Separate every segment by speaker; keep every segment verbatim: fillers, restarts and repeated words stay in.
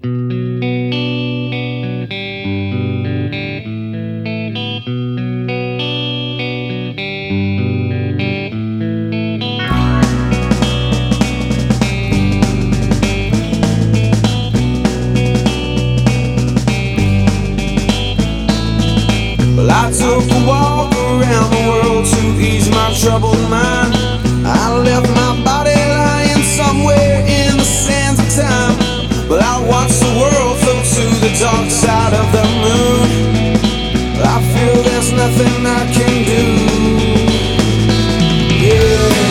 Speaker 1: Well, I took a walk around the world to ease my troubled mind. I left my body lying somewhere in the sands of time. But I watched the world float to the dark side of the moon. I feel there's nothing I can do. Yeah.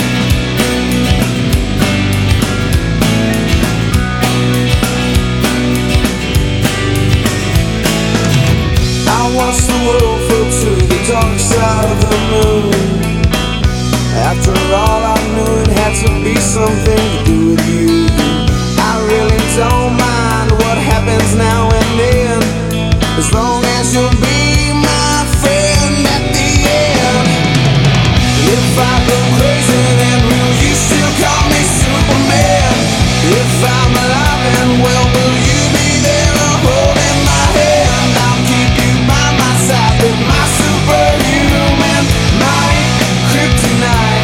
Speaker 1: I watched the world float to the dark side of the moon. After all, I knew it had to be something to do with you. I really don't mind what happens now and then, as long as you'll be my friend at the end. And if I go crazy, then will you still call me Superman? If I'm alive and well, will you be there holding my hand? I'll keep you by my side with my superhuman might, kryptonite.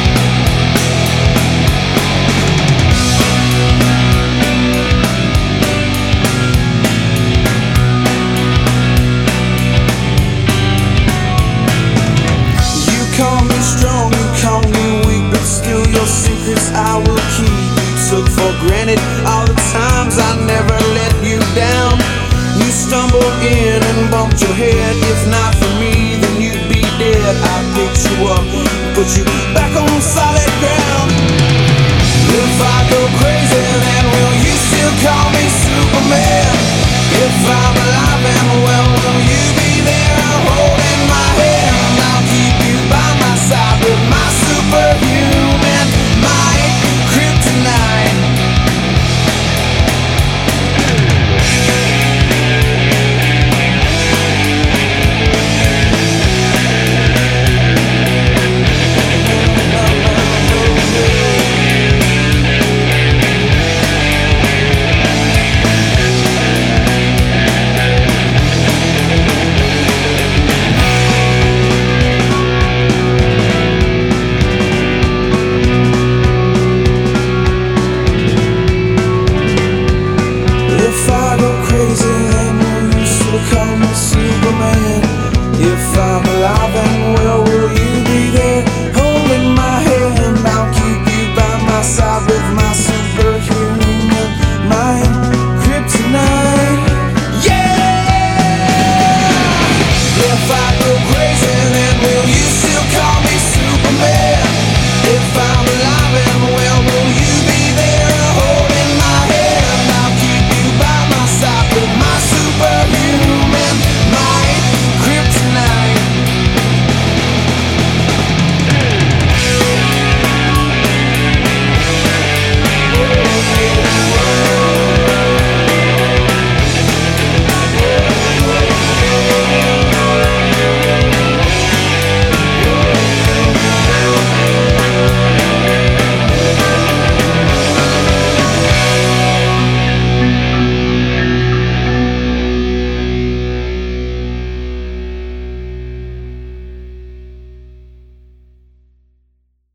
Speaker 1: Call me strong, you call me weak, but still your secrets I will keep. You took for granted all the times I never let you down. You stumbled in and bumped your head. If not for me, then you'd be dead. I picked you up, put you back on solid ground. If I go crazy